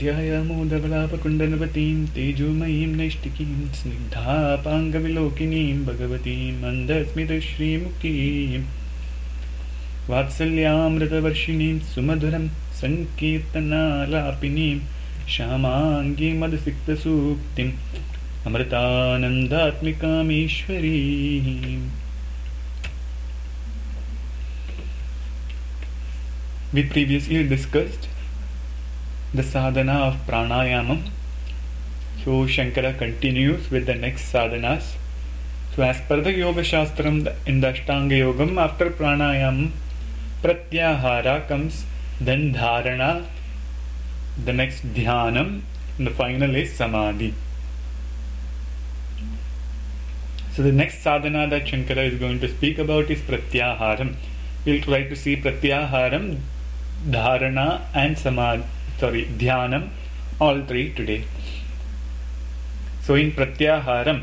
ध्यायामोदवलापकुण्डलवतीं तेजोमयीं नैष्टिकीं स्निग्धापाङ्गविलोकिनीं भगवतीं मन्दस्मितश्रीमुखीं वात्सल्यामृतवर्षिणीं सुमधुरं सङ्कीर्तनालापिनीं श्यामाङ्गीं मदसिक्तसूक्तिम् अमृतानन्दात्मिकामीश्वरीम्. We previously discussed the sadhana of pranayama. So Shankara continues with the next sadhanas. So as per the Yoga Shastram, in the Ashtanga Yogam, after pranayama, pratyahara comes, then dharana, the next dhyanam, and the final is samadhi. So the next sadhana that Shankara is going to speak about is pratyaharam. We'll try to see pratyaharam, dharana and dhyanam, all three today. So in pratyaharam,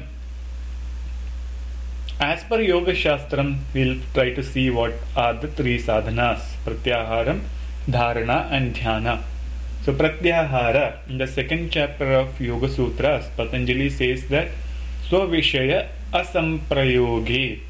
as per Yoga Shastram, we'll try to see what are the three sadhanas: pratyaharam, dharana and dhyana. So pratyahara, in the second chapter of Yoga Sutras, Patanjali says that Svavishaya asamprayoge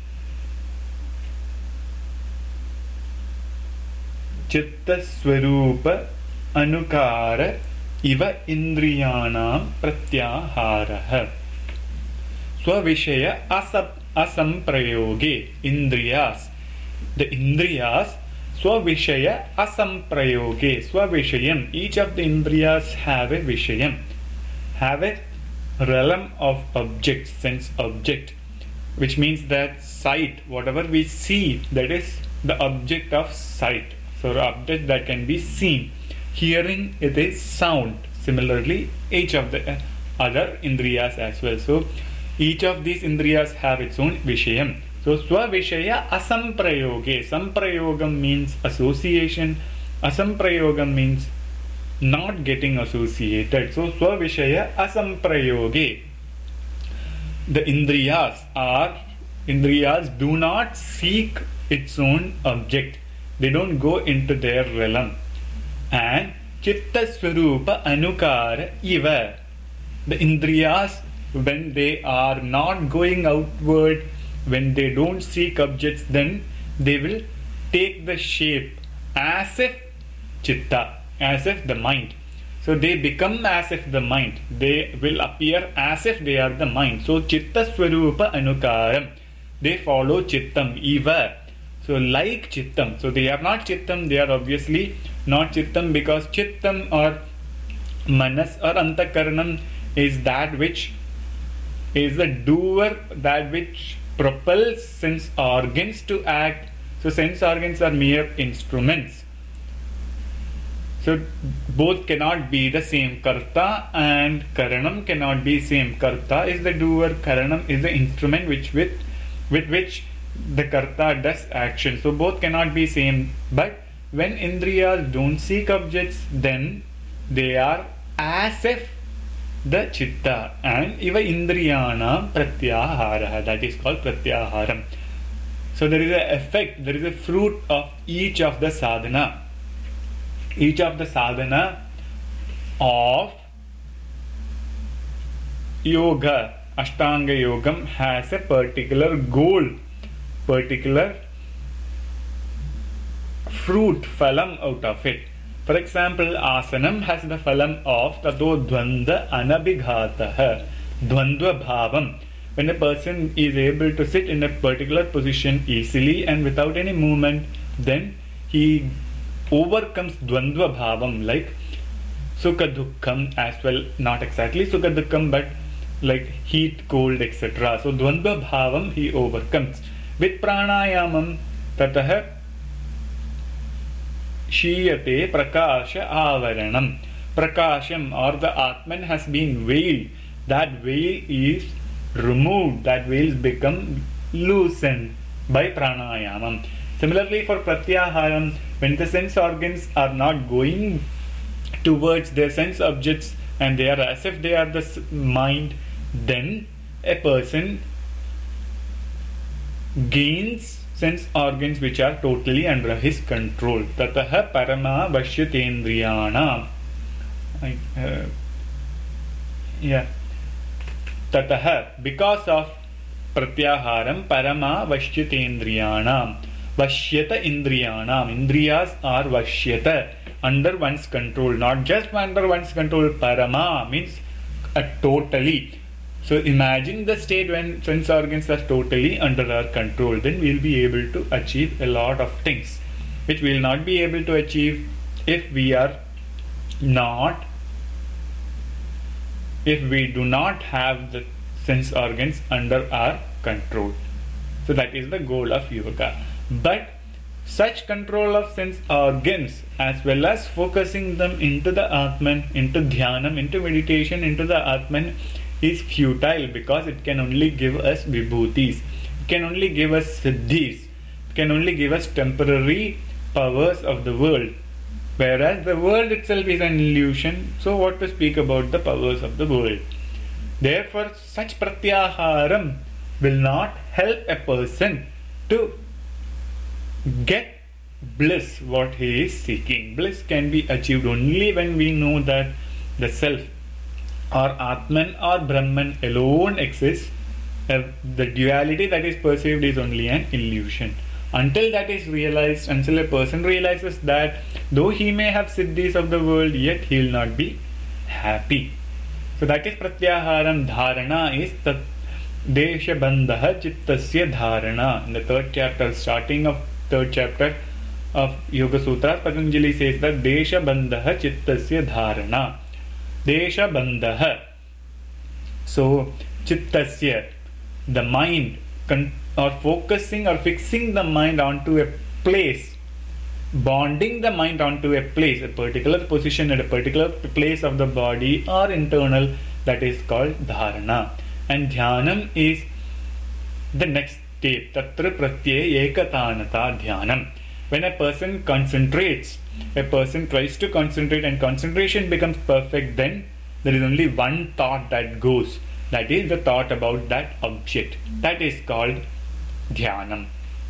chitta swarupa anukara iva indriyanam pratyaharaha. Svavishaya asamprayoge, indriyas, the indriyas, svavishaya asamprayoge, svavishayam, each of the indriyas have a vishayam, have a realm of object, sense object, which means that sight, whatever we see, that is the object of sight. So object that can be seen. Hearing, it is sound. Similarly, each of the other indriyas as well. So each of these indriyas have its own vishayam. So svavishaya asamprayoge, samprayogam means association, asamprayogam means not getting associated. So svavishaya asamprayoge, the indriyas do not seek its own object, they don't go into their realm. And chitta swarupa anukara iva, the indriyas, when they are not going outward, when they don't seek objects, then they will take the shape as if chitta, as if the mind. So they become as if the mind, they will appear as if they are the mind. So chitta swarupa anukaram, they follow chittam eva. So like chittam, so they are not chittam, they are obviously not chittam, because chittam or manas or antakaranam is that which is the doer, that which propels sense organs to act. So sense organs are mere instruments. So both cannot be the same. Karta and karanam cannot be same. Karta is the doer, karanam is the instrument with which the karta does action. So both cannot be same. But when indriyas don't seek objects, then they are as if the chitta. And iva indriyanam pratyahara, that is called pratyaharam. So there is a effect, there is a fruit of each of the sadhana. Each of the sadhana of yoga, Ashtanga Yogam, has a particular goal, particular fruit, phalam out of it. For example, asanam has the phalam of tato dvandva anabhighataha, dvandva bhavam. When a person is able to sit in a particular position easily and without any movement, then he overcomes dvandva bhavam, like sukha dukkham as well, not exactly sukha dukkham, but like heat, cold, etc. So dvandva bhavam he overcomes. With pranayamam tatah shiyate prakasha avaranam. Prakasham, or the Atman, has been veiled. That veil is removed, that veils become loosened by pranayamam. Similarly for pratyaharam, when the sense organs are not going towards their sense objects and they are as if they are the mind, then a person gains sense organs which are totally under his control. Tataha parama vashyatendriyana. Yeah. Tatah, because of pratyaharam parama vashyatendriyanam. Vashyata indriyanam. Indriyas are vashyata, under one's control. Not just under one's control. Parama means totally. So imagine the state when sense organs are totally under our control. Then we will be able to achieve a lot of things which we will not be able to achieve if we do not have the sense organs under our control. So that is the goal of yoga. But such control of sense organs as well as focusing them into the Atman, into Dhyanam, into meditation, into the Atman is futile, because it can only give us vibhutis, it can only give us siddhis, it can only give us temporary powers of the world, whereas the world itself is an illusion. So what to speak about the powers of the world? Therefore such pratyaharam will not help a person to get bliss, what he is seeking. Bliss can be achieved only when we know that the self or Atman or Brahman alone exists. The duality that is perceived is only an illusion. Until that is realized, until a person realizes that though he may have siddhis of the world, yet he will not be happy. So that is pratyaharam. Dharana is tat desha bandha chittasya dharana. In the third chapter, starting of third chapter of Yoga Sutras, Patanjali says that desha bandha chittasya dharana. Desha bandha. So chittasya, the mind, or focusing or fixing the mind onto a place, bonding the mind onto a place, a particular position at a particular place of the body or internal, that is called dharana. And dhyanam is the next step. Tatra pratyaya ekatanata dhyanam. When a person concentrates, a person tries to concentrate and concentration becomes perfect, then there is only one thought that goes. That is the thought about that object. That is called dhyanam.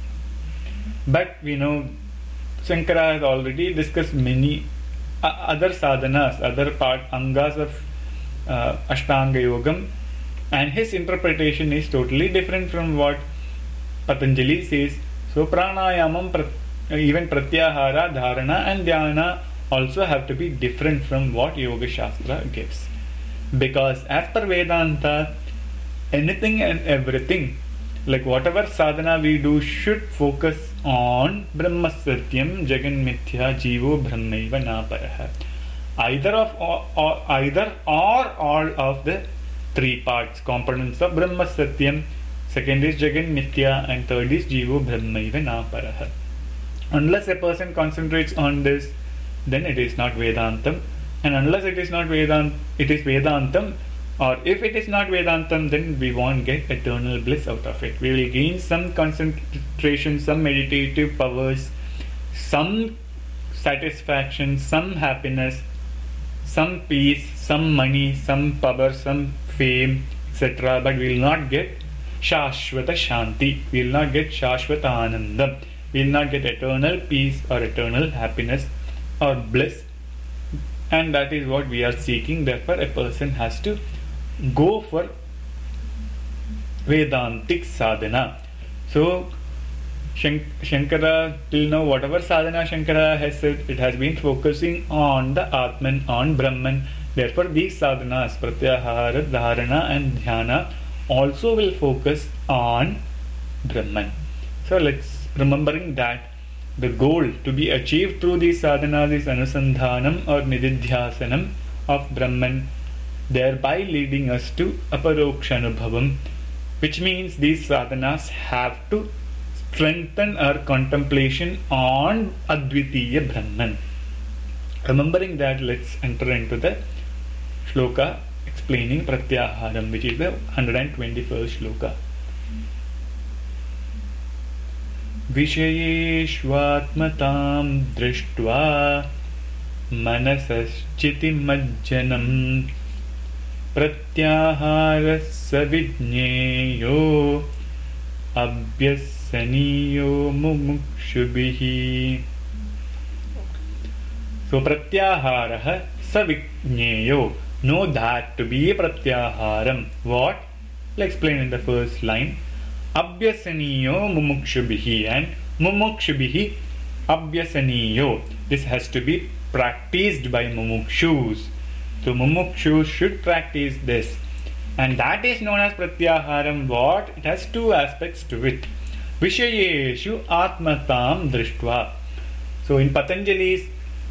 But we know Shankara has already discussed many other sadhanas, other angas of Ashtanga Yogam, and his interpretation is totally different from what Patanjali says. So pranayamam, even pratyahara, dharana and dhyana also have to be different from what Yoga Shastra gives. Because as per Vedanta, anything and everything, like whatever sadhana we do, should focus on Brahma Satyam Jagan Mithya Jivo Brahmaiva Naparaha. Either or all of the three parts, components of Brahma Satyam. Second is Jagan Mithya and third is Jivo Brahmaiva Naparaha. Unless a person concentrates on this, then it is not Vedantam. And unless it is not Vedantam, it is Vedantam. Or if it is not Vedantam, then we won't get eternal bliss out of it. We will gain some concentration, some meditative powers, some satisfaction, some happiness, some peace, some money, some power, some fame, etc. But we will not get Shashvata Shanti. We will not get Shashvata Anandam. We will not get eternal peace or eternal happiness or bliss. And that is what we are seeking. Therefore, a person has to go for Vedantic sadhana. So, Shankara, till now, whatever sadhana Shankara has said, it has been focusing on the Atman, on Brahman. Therefore, these sadhanas, Pratyahara, Dharana and Dhyana, also will focus on Brahman. So, remembering that the goal to be achieved through these sadhanas is Anusandhanam or Nididhyasanam of Brahman, thereby leading us to Aparokshanubhavam, which means these sadhanas have to strengthen our contemplation on Advitiya Brahman. Remembering that, let's enter into the shloka explaining Pratyaharam, which is the 121st shloka. Vishayeshvatmatam drishtva manasaschitimajjanam pratyaharasya vijñeyo abhyasaniyo mumukshubhihi. So pratyahara, savijñeyo. Know that to be pratyaharam. What? I'll explain in the first line. Abhyasaniyo mumukshubhihi, and mumukshubhihi abhyasaniyo. This has to be practiced by mumukshus. So mumukshus should practice this. And that is known as pratyaharam. What? It has two aspects to it. Vishayeshu atmatam drishtva. So in Patanjali's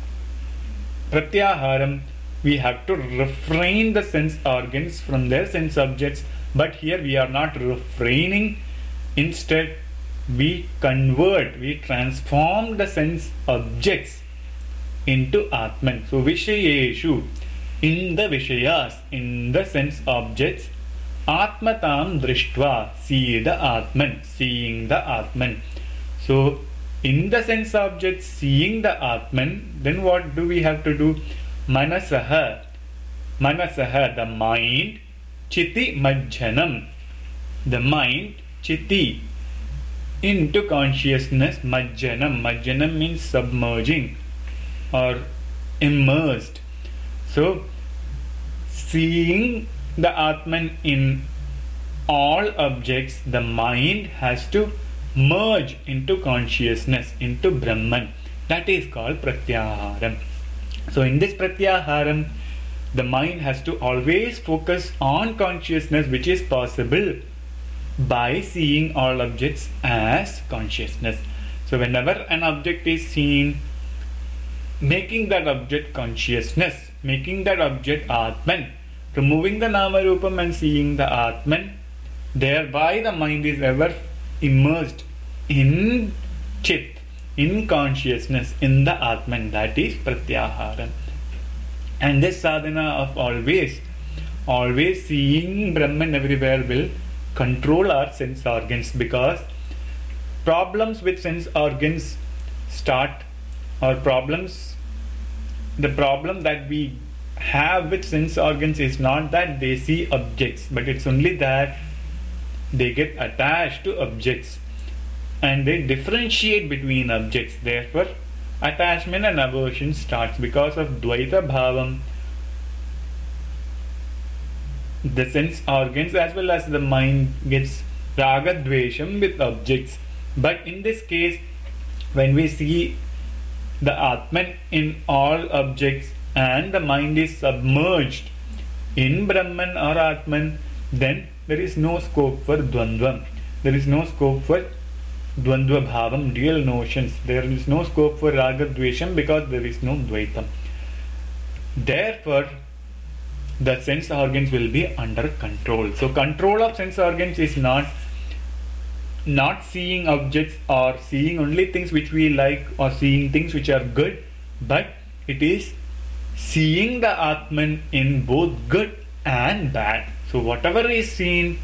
pratyaharam, we have to refrain the sense organs from their sense objects. But here we are not refraining. Instead, we convert, we transform the sense objects into Atman. So Vishayeshu, in the Vishayas, in the sense objects, Atmatam drishtva, see the Atman, seeing the Atman. So in the sense objects, seeing the Atman, then what do we have to do? Manasaha, the mind, Chiti majjanam, the mind, Chiti, into consciousness, majjanam means submerging or immersed. So seeing the Atman in all objects, the mind has to merge into consciousness, into Brahman. That is called pratyaharam. So in this pratyaharam, the mind has to always focus on consciousness, which is possible by seeing all objects as consciousness. So whenever an object is seen, making that object consciousness, making that object Atman, removing the Nama Rupam and seeing the Atman, thereby the mind is ever immersed in Chit, in consciousness, in the Atman. That is pratyaharam. And this sadhana of always seeing Brahman everywhere will control our sense organs, because problems with sense organs start, or the problem that we have with sense organs is not that they see objects, but it's only that they get attached to objects and they differentiate between objects. Therefore, attachment and aversion starts because of Dvaita Bhavam. The sense organs as well as the mind gets Raga Dvesham with objects. But in this case, when we see the Atman in all objects and the mind is submerged in Brahman or Atman, then there is no scope for Dvandvam. There is no scope for Dvandva Bhavam, dual notions. There is no scope for Raga Dvesham because there is no Dvaitam. Therefore, the sense organs will be under control. So control of sense organs is not seeing objects or seeing only things which we like or seeing things which are good, but it is seeing the Atman in both good and bad. So whatever is seen,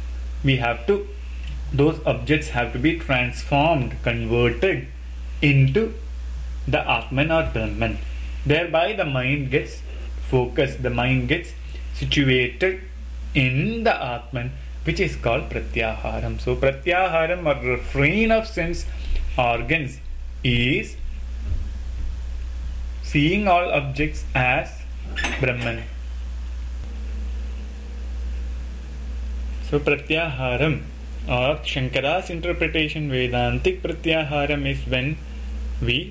those objects have to be transformed, converted into the Atman or Brahman. Thereby the mind gets focused, the mind gets situated in the Atman, which is called pratyaharam. So pratyaharam or refrain of sense organs is seeing all objects as Brahman. So pratyaharam, or Shankara's interpretation, Vedantic pratyaharam, is when we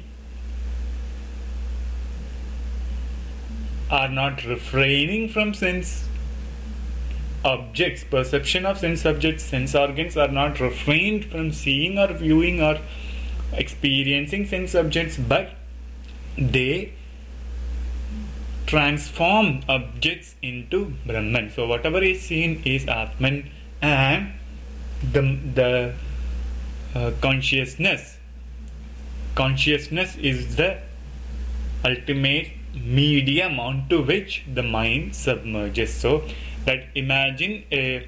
are not refraining from sense objects, perception of sense objects. Sense organs are not refrained from seeing or viewing or experiencing sense objects, but they transform objects into Brahman. So whatever is seen is Atman, and the consciousness is the ultimate medium onto which the mind submerges. So that imagine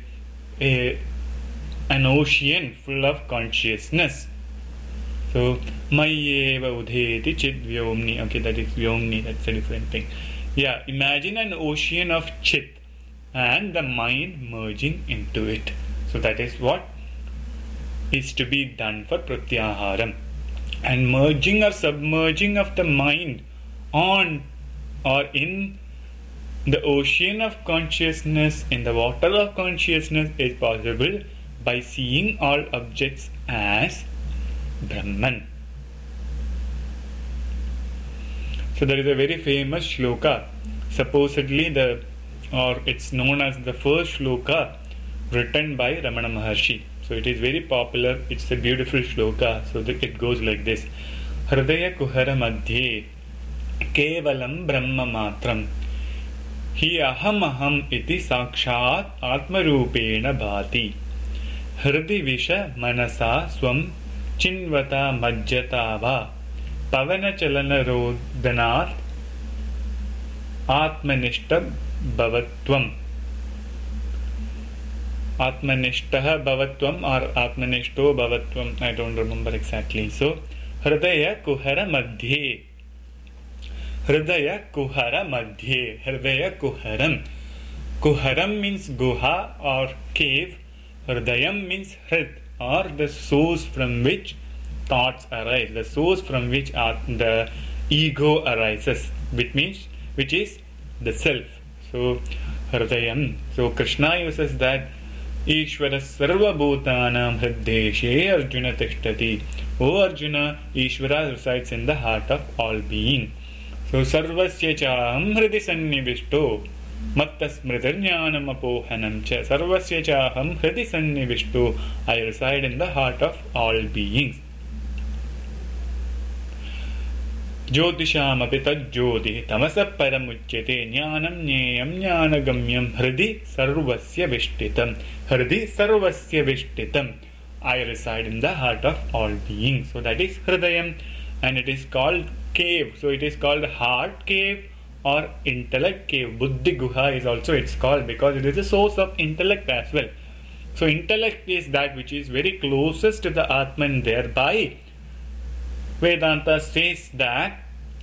an ocean full of consciousness. So Mayeva Udheti Chit Vyomni. Okay, that is Vyomni, that's a different thing. Yeah, imagine an ocean of Chit and the mind merging into it. So that is what is to be done for pratyaharam. And merging or submerging of the mind on or in the ocean of consciousness, in the water of consciousness, is possible by seeing all objects as Brahman. So there is a very famous shloka, supposedly it's known as the first shloka written by Ramana Maharshi. So it is very popular, it's a beautiful shloka. So it goes like this: Hridaya kuhara madhye kevalam brahma matram hi aham aham iti sakshat atmarupena bhati hridi visha manasa swam chinvata majjata va pavana chalana rodhanat atmanishta bhavatvam. Atmanishtaha bhavatvam or atmanishto bhavatvam, I don't remember exactly. So Hridaya kuhara madhye, Hridaya kuhara madhye, Hridaya kuharam. Kuharam means guha or cave. Hridayam means hrid or the source from which thoughts arise, the source from which the ego arises, which is the self. So Hridayam. So Krishna uses that Ishvara sarva bhutanam hriddeshe Arjuna tishtati. O Arjuna, Ishvara resides in the heart of all being. So sarvasya chaham hridi sannivishto matta smritirjnanam apohanam cha. Sarvasya chaham hridi sannivishto. I reside in the heart of all beings. Jyotisham api tajyoti tamasa paramuchyate jnanam jneyam jnanagamyam hridi sarvasya vishtitam. Hridi sarvasya vishtitam. I reside in the heart of all beings. So that is Hridayam, and it is called cave. So it is called heart cave or intellect cave. Buddhi guha is also it's called because it is the source of intellect as well. So intellect is that which is very closest to the Atman. Thereby Vedanta says that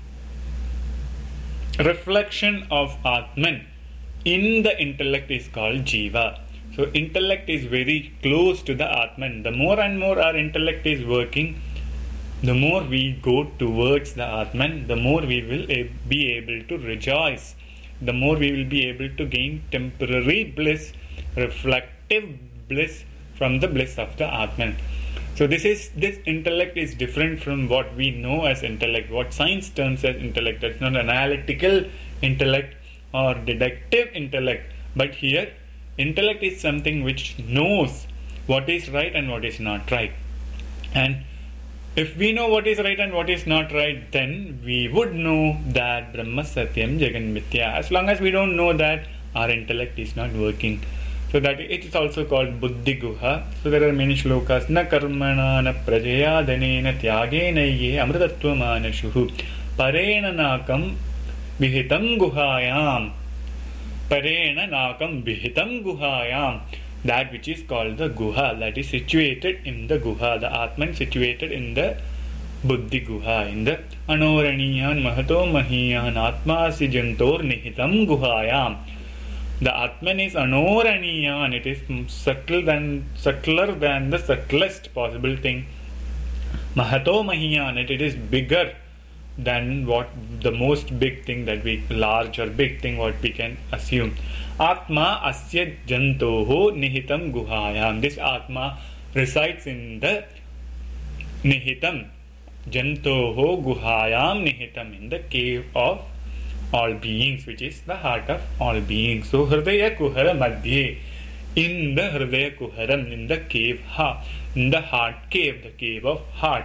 reflection of Atman in the intellect is called Jiva. So intellect is very close to the Atman. The more and more our intellect is working, the more we go towards the Atman, the more we will be able to rejoice, the more we will be able to gain temporary bliss, reflective bliss from the bliss of the Atman. So this intellect is different from what we know as intellect, what science terms as intellect. That's not analytical intellect or deductive intellect, but here intellect is something which knows what is right and what is not right. And if we know what is right and what is not right, then we would know that Brahma Satyam Jagan Mithya. As long as we don't know that, our intellect is not working. So that it is also called Buddhi Guha. So there are many shlokas. Na karmana na prajaya dhanena tyagena ye amritattva manashuhu parena nakam vihitam guhayam. Parena nakam vihitam guhayam. That which is called the Guha, that is situated in the Guha, the Atman situated in the Buddhi Guha, in the Anoraniyan Mahato Mahiyan Atmasi Jantor Nihitam Guhayam. The Atman is Anoraniyan, it is subtler than the subtlest possible thing. Mahato Mahiyan, it is bigger than what the most big thing that we, large or big thing what we can assume. Atma asya jantoho nihitam guhayam. This Atma resides in the nihitam. Jantoho guhayam nihitam, in the cave of all beings, which is the heart of all beings. So Hridaya kuhara madhye, in the Hridaya kuharam, in the cave, in the heart cave, the cave of heart.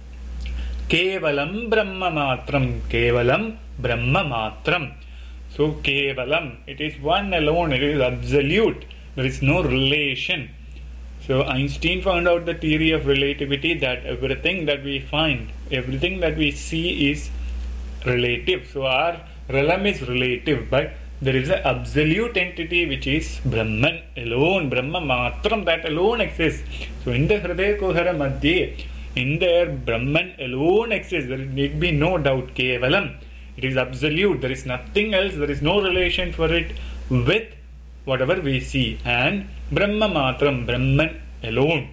Kevalam Brahma matram, Kevalam Brahma matram. So Kevalam, it is one alone, it is absolute, there is no relation. So Einstein found out the theory of relativity, that everything that we find, everything that we see is relative. So our realm is relative, but there is an absolute entity which is Brahman alone, Brahma matram, that alone exists. So in the Hridaya Kuhara Madhye, in there Brahman alone exists, there need be no doubt. Kevalam, it is absolute, there is nothing else, there is no relation for it with whatever we see. And Brahma matram, Brahman alone.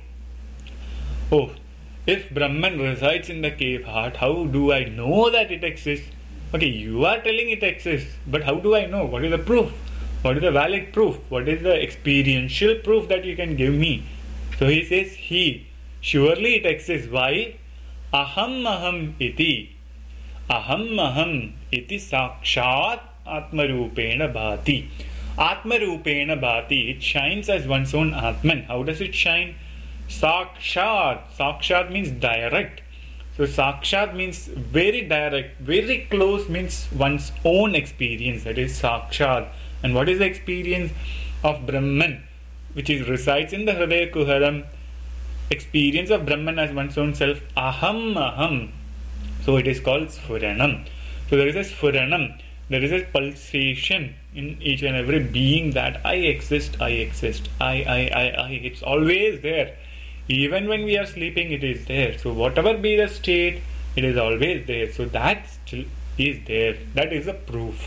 Oh, if Brahman resides in the cave heart, how do I know that it exists? Okay, you are telling it exists, but how do I know? What is the proof? What is the valid proof? What is the experiential proof that you can give me? So he says, he. Surely it exists. Why? Aham aham iti. Aham aham iti sakshat atmarupena bhati. Atmarupena bhati. It shines as one's own Atman. How does it shine? Sakshat. Sakshat means direct. So Sakshat means very direct, very close, means one's own experience. That is Sakshat. And what is the experience of Brahman, which is resides in the Hridaya Kuharam? Experience of Brahman as one's own self. Aham aham. So it is called Sphuranam. So there is a Sphuranam. There is a pulsation in each and every being that I exist, I exist, I. It's always there. Even when we are sleeping, it is there. So whatever be the state, it is always there. So that still is there. That is a proof.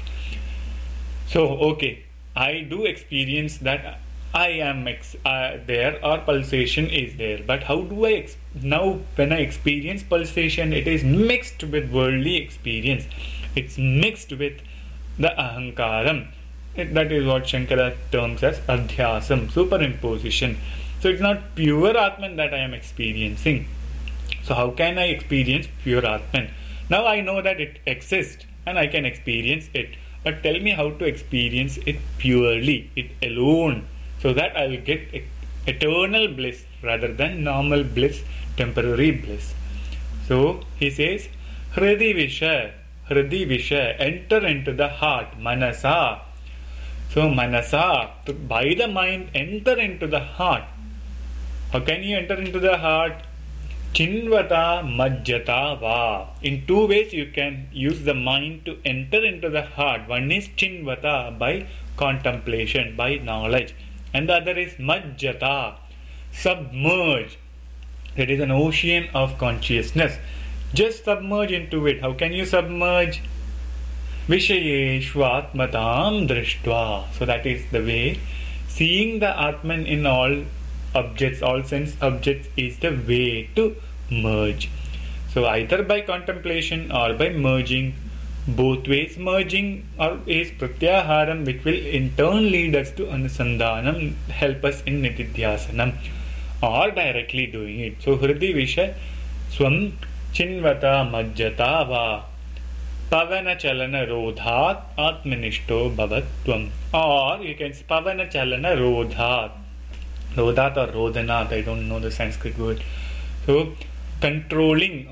So okay, I do experience that I am there, or pulsation is there. But how do I now when I experience pulsation, it is mixed with worldly experience. It's mixed with the ahankaram. That is what Shankara terms as adhyasam, superimposition. So it's not pure Atman that I am experiencing. So how can I experience pure Atman? Now I know that it exists and I can experience it. But tell me how to experience it purely, it alone, so that I will get eternal bliss rather than normal bliss, temporary bliss. So he says, Hridi Visha, enter into the heart, Manasa. So Manasa, by the mind, enter into the heart. How can you enter into the heart? Chinvata Majjata Va. In two ways you can use the mind to enter into the heart. One is Chinvata, by contemplation, by knowledge. And the other is Majjata, submerge. It is an ocean of consciousness. Just submerge into it. How can you submerge? Vishayeshva Atmatam Drishtva. So that is the way. Seeing the Atman in all objects, all sense objects, is the way to merge. So either by contemplation or by merging, both ways merging or is pratyaharam, which will in turn lead us to anusandhanam, help us in nitidhyasanam, or directly doing it. So Hridi Visha Swam Chinvata Majjata Va Pavana Chalana Rodhat Atmanishto Bhavatvam. Or you can say Pavana Chalana Rodhat. Rodhat or Rodhanat, I don't know the Sanskrit word. So controlling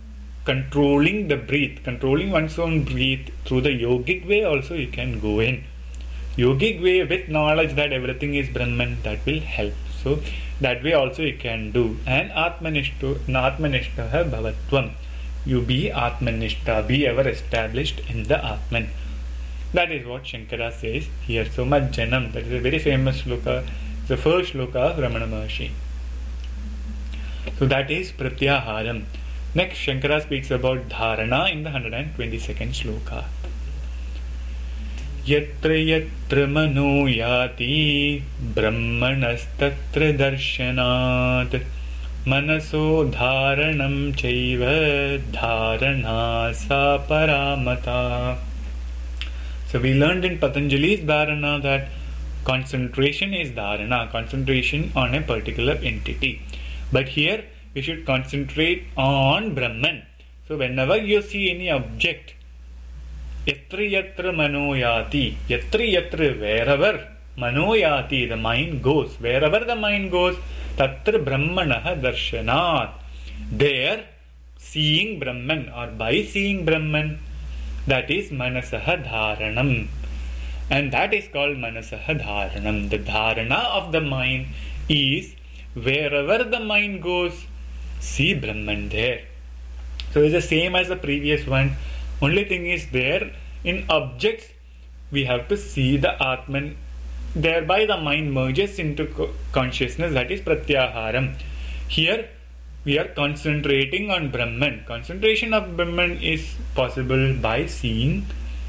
the breath, controlling one's own breath through the yogic way also you can go in. Yogic way with knowledge that everything is Brahman, that will help. So that way also you can do. And Atmanishtaha Bhavatvam. You be Atmanishta, be ever established in the Atman. That is what Shankara says here. So Majjanam, that is a very famous sloka, the first sloka of Ramana Maharshi. So that is Pratyaharam. Next, Shankara speaks about Dharana in the 122nd sloka. Yatra yatra mano yati brahmanastatra darshanat manaso dharanam chaiva dharana sa paramata. So we learned in Patanjali's Dharana that concentration is dharana, concentration on a particular entity. But here we should concentrate on Brahman. So whenever you see any object, yatra yatra manoyati, yatra yatra, wherever manoyati, the mind goes, wherever the mind goes, tatra brahmanaha darshanat, there seeing Brahman or by seeing Brahman, that is manasaha dharanam. And that is called manasaha dharanam. The dharana of the mind is wherever the mind goes, see Brahman there. So it's the same as the previous one. Only thing is there in objects we have to see the Atman. Thereby the mind merges into consciousness, that is Pratyaharam. Here we are concentrating on Brahman. Concentration of Brahman is possible by seeing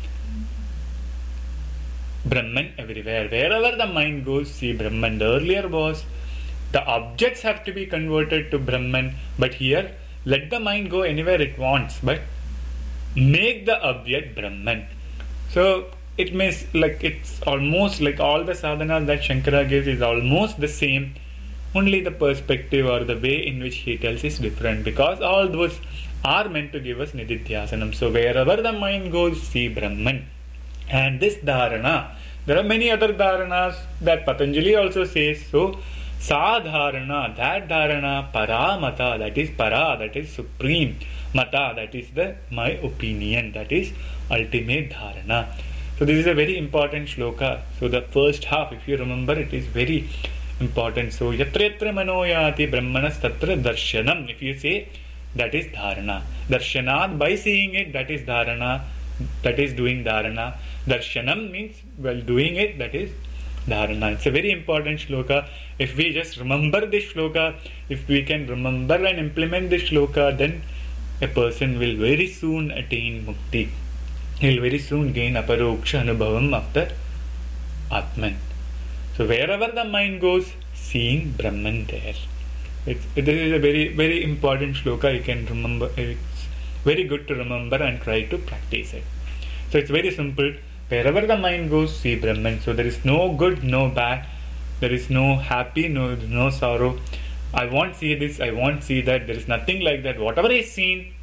Brahman everywhere. Wherever the mind goes, see Brahman. The earlier was the objects have to be converted to Brahman, but here let the mind go anywhere it wants, but make the object Brahman. So it means like it's almost like all the sadhanas that Shankara gives is almost the same, only the perspective or the way in which he tells is different, because all those are meant to give us nididhyasanam. So wherever the mind goes, see Brahman. And this dharana, there are many other dharanas that Patanjali also says. So sadharana, that dharana, paramata, that is para, that is supreme, mata, that is my opinion, that is ultimate dharana. So this is a very important shloka. So the first half, if you remember, it is very important. So yatra yatra manoyati brahmanas tatra darshanam. If you say, that is dharana. Darshanat, by seeing it, that is dharana. That is doing dharana. Darshanam means while doing it, that is dharana. It's a very important shloka. If we just remember this shloka, if we can remember and implement this shloka, then a person will very soon attain mukti. He will very soon gain aparoksha anubhavam of the Atman. So wherever the mind goes, seeing Brahman there. This is a very, very important shloka. You can remember. It's very good to remember and try to practice it. So it's very simple. Wherever the mind goes, see Brahman. So there is no good, no bad. There is no happy, no sorrow. I won't see this, I won't see that. There is nothing like that. Whatever is seen,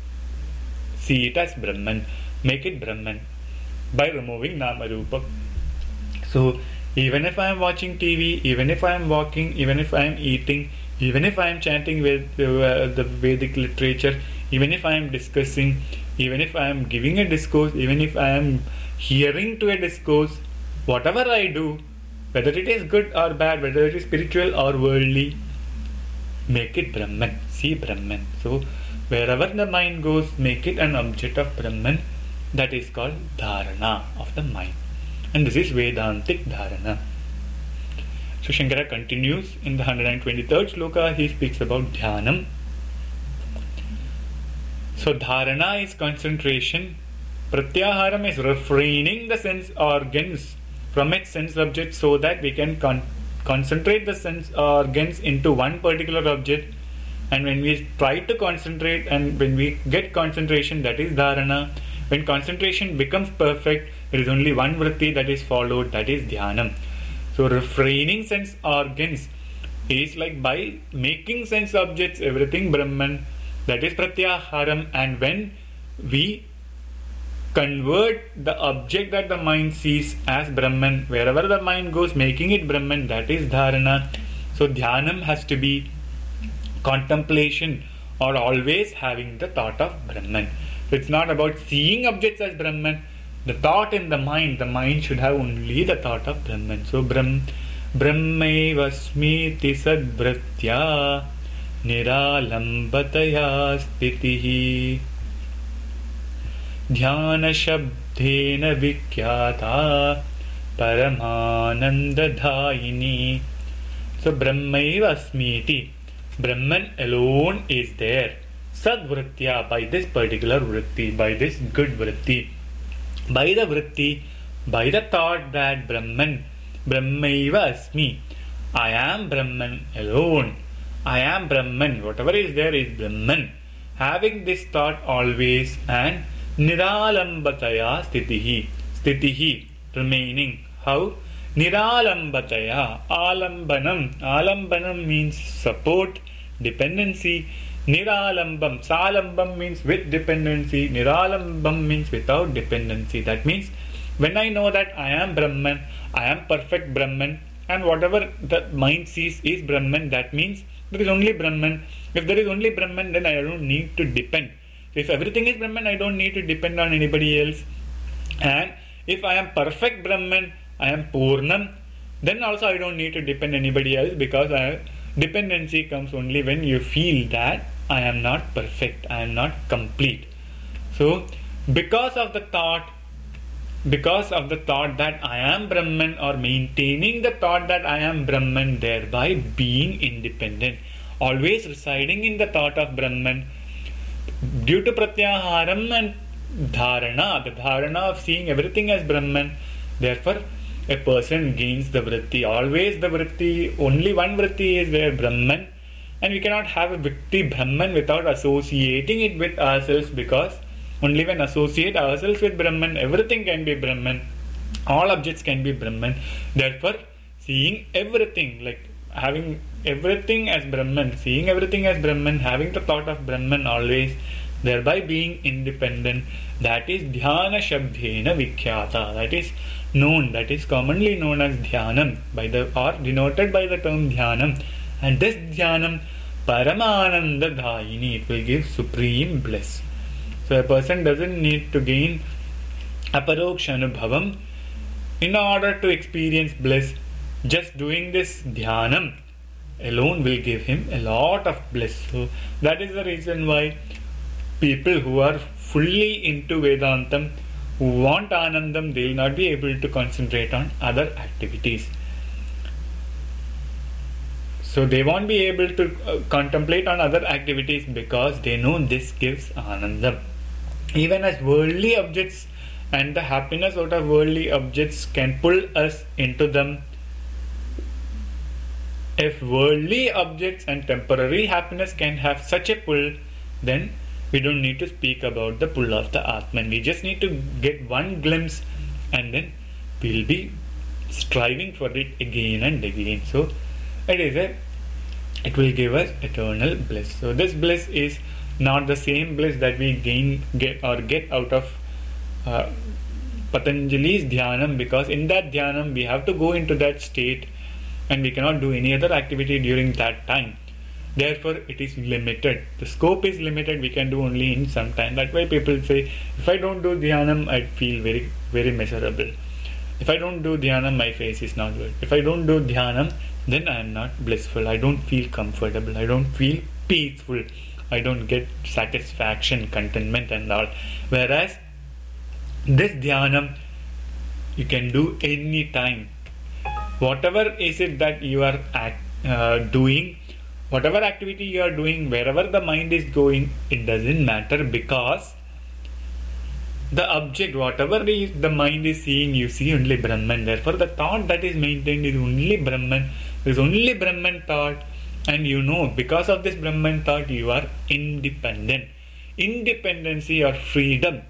see it as Brahman. Make it Brahman by removing Nama Rupa. So even if I am watching TV, even if I am walking, even if I am eating, even if I am chanting with the Vedic literature, even if I am discussing, even if I am giving a discourse, even if I am hearing to a discourse, whatever I do, whether it is good or bad, whether it is spiritual or worldly, make it Brahman, see Brahman. So wherever the mind goes, make it an object of Brahman. That is called dharana of the mind. And this is Vedantic dharana. So Shankara continues in the 123rd shloka. He speaks about dhyanam. So dharana is concentration. Pratyaharam is refraining the sense organs from its sense object so that we can concentrate the sense organs into one particular object. And when we try to concentrate and when we get concentration, that is dharana. When concentration becomes perfect, there is only one vritti that is followed, that is dhyanam. So refraining sense organs is like by making sense objects everything Brahman, that is pratyaharam. And when we convert the object that the mind sees as Brahman, wherever the mind goes, making it Brahman, that is dharana. So dhyanam has to be contemplation or always having the thought of Brahman. So it's not about seeing objects as Brahman. The thought in the mind should have only the thought of Brahman. So Brahmaivasmiti sadvritya niralambataya stitihi dhyana shabdena vikyata paramanandadhayini. So Brahmaivasmiti, Brahman alone is there. Sadvritya, by this particular vritti, by this good vritti, by the vritti, by the thought that Brahman, Brahmaiva asmi, I am Brahman alone, I am Brahman, whatever is there is Brahman. Having this thought always, and niralambataya stitihi, remaining. How? Niralambataya, alambanam means support, dependency. Niralambam, salambam means with dependency, niralambam means without dependency. That means when I know that I am Brahman, I am perfect Brahman, and whatever the mind sees is Brahman, that means there is only Brahman. If there is only Brahman, then I don't need to depend. If everything is Brahman, I don't need to depend on anybody else. And if I am perfect Brahman, I am Purnam, then also I don't need to depend on anybody else, because dependency comes only when you feel that I am not perfect, I am not complete. So because of the thought that I am Brahman, or maintaining the thought that I am Brahman, thereby being independent, always residing in the thought of Brahman, due to pratyaharam and dharana, the dharana of seeing everything as Brahman, therefore a person gains the vritti. Always the vritti, only one vritti is there, Brahman, and we cannot have a vritti Brahman without associating it with ourselves, because Only when associate ourselves with Brahman, everything can be Brahman. All objects can be Brahman. Therefore, seeing everything, like having everything as Brahman, seeing everything as Brahman, having the thought of Brahman always, thereby being independent, that is dhyana shabdhena vikhyata. That is known, that is commonly known as dhyanam, or denoted by the term dhyanam. And this dhyanam, paramananda dhayini, it will give supreme bliss. So a person doesn't need to gain aparoksha anubhavam in order to experience bliss. Just doing this dhyanam alone will give him a lot of bliss. So that is the reason why people who are fully into Vedantam, who want Anandam, they will not be able to concentrate on other activities. So they won't be able to contemplate on other activities because they know this gives Anandam. Even as worldly objects and the happiness out of worldly objects can pull us into them, if worldly objects and temporary happiness can have such a pull, then we don't need to speak about the pull of the Atman. We just need to get one glimpse and then we'll be striving for it again and again. So it will give us eternal bliss. So this bliss is not the same bliss that we get out of Patanjali's dhyanam, because in that dhyanam we have to go into that state and we cannot do any other activity during that time. Therefore, it is limited. The scope is limited. We can do only in some time. That's why people say, if I don't do dhyanam, I feel very, very miserable. If I don't do dhyanam, my face is not good. If I don't do dhyanam, then I am not blissful. I don't feel comfortable. I don't feel peaceful. I don't get satisfaction, contentment and all. Whereas, this dhyanam, you can do any time. Whatever is it that you are doing, whatever activity you are doing, wherever the mind is going, it doesn't matter, because the object, whatever the mind is seeing, you see only Brahman. Therefore, the thought that is maintained is only Brahman. There is only Brahman thought, and you know, because of this Brahman thought, you are independent. Independency or freedom.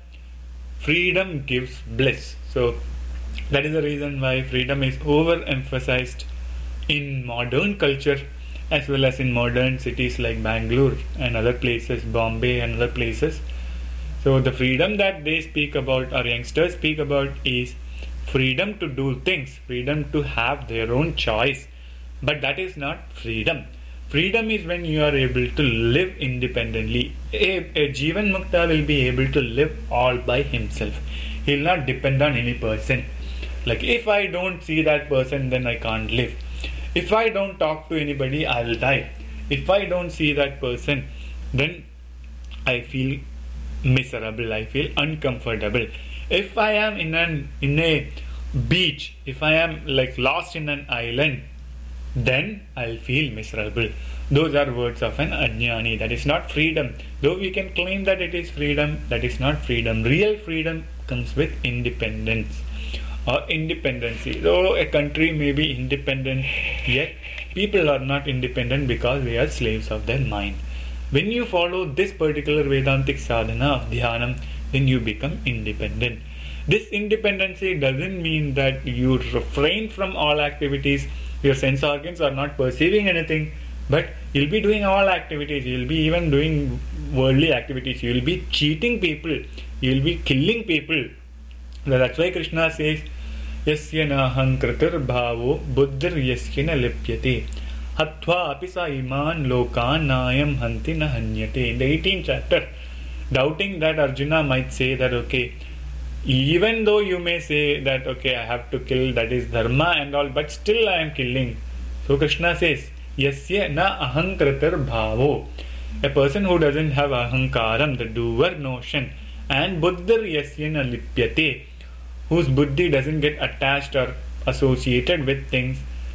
Freedom gives bliss. So, that is the reason why freedom is overemphasized in modern culture, as well as in modern cities like Bangalore and other places, Bombay and other places. So the freedom that they speak about, or youngsters speak about, is freedom to do things, freedom to have their own choice. But that is not freedom. Freedom is when you are able to live independently. A Jivan Mukta will be able to live all by himself. He will not depend on any person. Like, if I don't see that person, then I can't live. If I don't talk to anybody, I will die. If I don't see that person, then I feel miserable, I feel uncomfortable. If I am in a beach, if I am like lost in an island, then I'll feel miserable. Those are words of an ajnani. That is not freedom. Though we can claim that it is freedom, that is not freedom. Real freedom comes with independence or independency. Though a country may be independent, yet people are not independent because they are slaves of their mind. When you follow this particular Vedantic sadhana of dhyanam, then you become independent. This independency doesn't mean that you refrain from all activities. Your sense organs are not perceiving anything, but you'll be doing all activities. You'll be even doing worldly activities. You'll be cheating people. You'll be killing people. That's why Krishna says, Yasya naham kritir bhavo buddhir yasya na lipyate hatva apisa iman lokan nayam hanti na hanyate. In the 18th chapter, doubting that, Arjuna might say that, okay, even though you may say that, okay, I have to kill, that is dharma and all, but still I am killing. So Krishna says, Yasya na ahankritir bhavo. A person who doesn't have ahankaram, the doer notion, and buddhir yasya na lipyate, whose buddhi doesn't get attached or associated with things,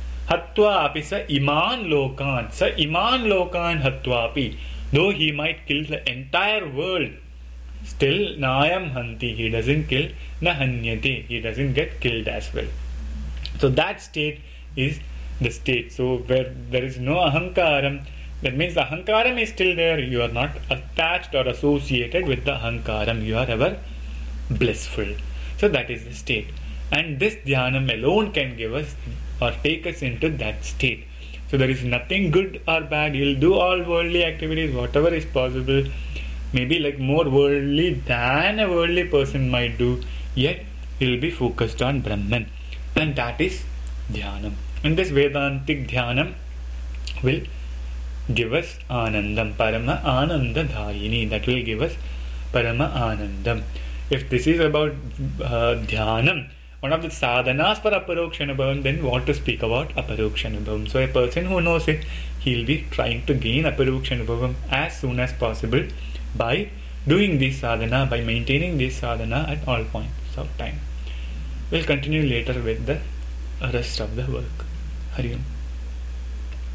hatva apisa iman lokan. Sa iman lokan hatva api. Though he might kill the entire world, still nayam hanti, he doesn't kill, na hanyate, he doesn't get killed as well. So that state is the state. So where there is no ahankaram, That means the ahankaram is still there. You are not attached or associated with the ahankaram. You are ever blissful. So that is the state. And this dhyanam alone can give us or take us into that state. So there is nothing good or bad. You'll do all worldly activities, whatever is possible. Maybe like more worldly than a worldly person might do. Yet you'll be focused on Brahman. And that is dhyanam. And this Vedantic dhyanam will give us anandam, parama anandadayini. That will give us parama anandam. If this is about dhyanam, one of the sadhanas for aparoksha anubhavam, then what to speak about aparoksha anubhavam? So a person who knows it, he'll be trying to gain aparoksha anubhavam as soon as possible by doing this sadhana, by maintaining this sadhana at all points of time. We'll continue later with the rest of the work. Hari Om.